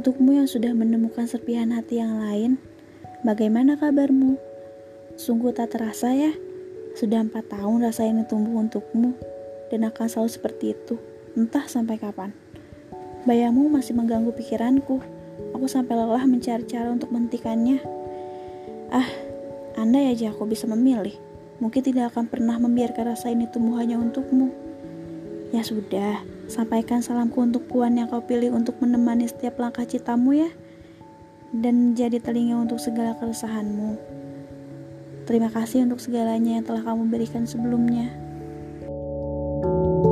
Untukmu yang sudah menemukan serpihan hati yang lain, bagaimana kabarmu? Sungguh tak terasa ya, sudah 4 tahun rasa ini tumbuh untukmu, dan akan selalu seperti itu, entah sampai kapan. Bayangmu masih mengganggu pikiranku, aku sampai lelah mencari cara untuk menghentikannya. Andai aja aku bisa memilih, mungkin tidak akan pernah membiarkan rasa ini tumbuh hanya untukmu. Ya sudah, sampaikan salamku untuk Puan yang kau pilih untuk menemani setiap langkah cintamu ya, dan menjadi telinga untuk segala keresahanmu. Terima kasih untuk segalanya yang telah kamu berikan sebelumnya.